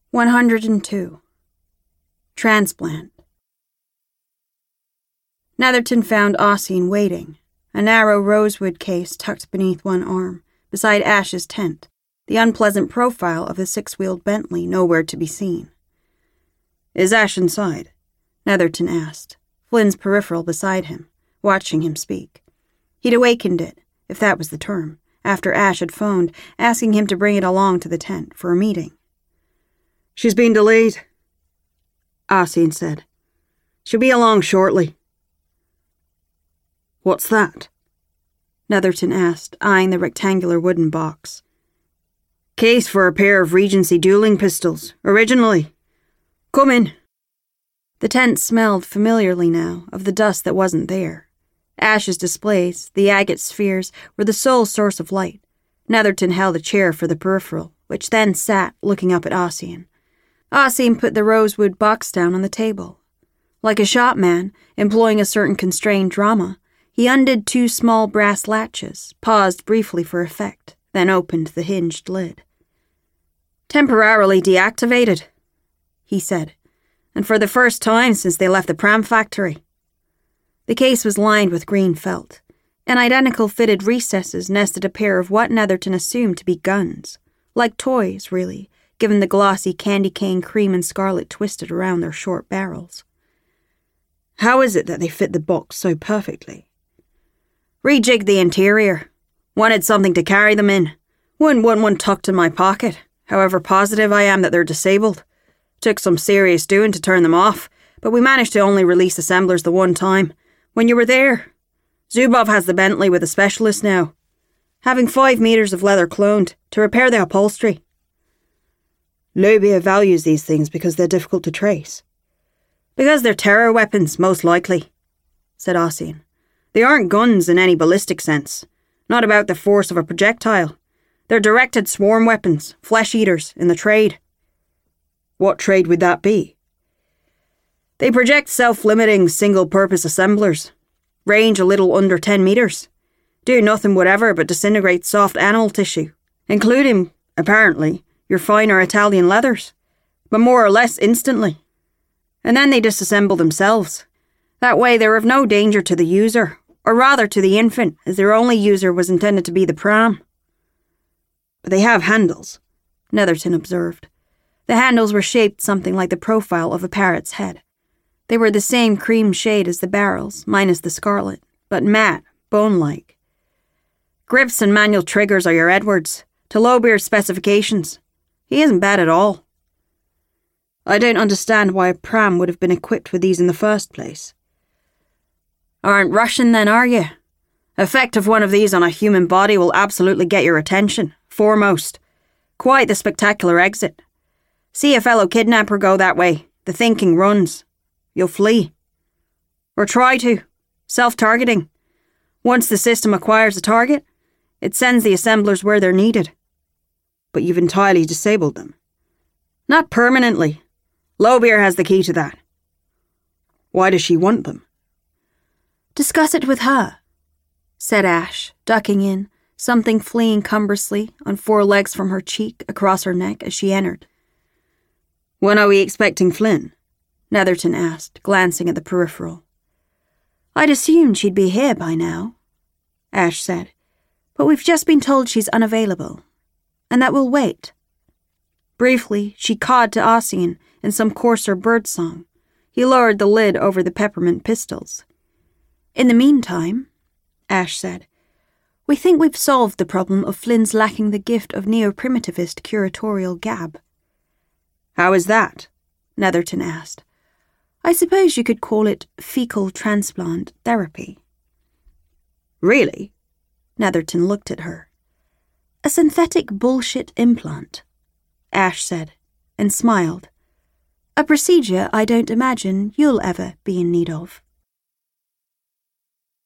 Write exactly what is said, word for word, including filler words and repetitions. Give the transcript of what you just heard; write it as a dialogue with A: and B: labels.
A: one hundred two. Transplant. Netherton found Ossian waiting, a narrow rosewood case tucked beneath one arm, beside Ash's tent, the unpleasant profile of the six-wheeled Bentley nowhere to be seen. "Is Ash inside?" Netherton asked, Flynn's peripheral beside him, watching him speak. He'd awakened it, if that was the term, after Ash had phoned, asking him to bring it along to the tent for a meeting. "She's been delayed," Ossian said. "She'll be along shortly." "What's that?" Netherton asked, eyeing the rectangular wooden box. "Case for a pair of Regency dueling pistols, originally. Come in." The tent smelled familiarly now of the dust that wasn't there. Ash's displays, the agate spheres, were the sole source of light. Netherton held a chair for the peripheral, which then sat looking up at Ossian. Ossian put the rosewood box down on the table. Like a shopman, employing a certain constrained drama, he undid two small brass latches, paused briefly for effect, then opened the hinged lid. "Temporarily deactivated," he said, "and for the first time since they left the pram factory." The case was lined with green felt. In identical fitted recesses nested a pair of what Netherton assumed to be guns. Like toys, really, given the glossy candy cane cream and scarlet twisted around their short barrels. "How is it that they fit the box so perfectly?" "Rejigged the interior. Wanted something to carry them in. Wouldn't want one tucked in my pocket, however positive I am that they're disabled. Took some serious doing to turn them off, but we managed to only release assemblers the one time, when you were there. Zubov has the Bentley with a specialist now. Having five metres of leather cloned to repair the upholstery." "Lobia values these things because they're difficult to trace." "Because they're terror weapons, most likely," said Ossian. "They aren't guns in any ballistic sense. Not about the force of a projectile. They're directed swarm weapons, flesh-eaters, in the trade." "What trade would that be?" "They project self-limiting, single-purpose assemblers. Range a little under ten metres. Do nothing whatever but disintegrate soft animal tissue, including, apparently, your finer Italian leathers, but more or less instantly. And then they disassemble themselves. That way they're of no danger to the user, or rather to the infant, as their only user was intended to be the pram." "But they have handles," Netherton observed. The handles were shaped something like the profile of a parrot's head. They were the same cream shade as the barrels, minus the scarlet, but matte, bone-like. "Grips and manual triggers are your Edwards, to Lobier's specifications. He isn't bad at all." "I don't understand why a pram would have been equipped with these in the first place." "Aren't Russian then, are you? Effect of one of these on a human body will absolutely get your attention, foremost. Quite the spectacular exit. See a fellow kidnapper go that way, the thinking runs. You'll flee. Or try to. Self-targeting. Once the system acquires a target, it sends the assemblers where they're needed." "But you've entirely disabled them." "Not permanently. Lobier has the key to that." "Why does she want them?" "Discuss it with her," said Ash, ducking in, something fleeing cumbrously on four legs from her cheek across her neck as she entered.
B: "When are we expecting Flynn?"
A: Netherton asked, glancing at the peripheral. "I'd assumed she'd be here by now," Ash said, "but we've just been told she's unavailable, and that we'll wait." Briefly, she cawed to Ossian in some coarser bird-song. He lowered the lid over the peppermint pistols. "In the meantime," Ash said, "we think we've solved the problem of Flynn's lacking the gift of neo-primitivist curatorial gab."
B: "How is that?"
A: Netherton asked. "I suppose you could call it fecal transplant therapy."
B: "Really?"
A: Netherton looked at her. "A synthetic bullshit implant," Ash said, and smiled. "A procedure I don't imagine you'll ever be in need of."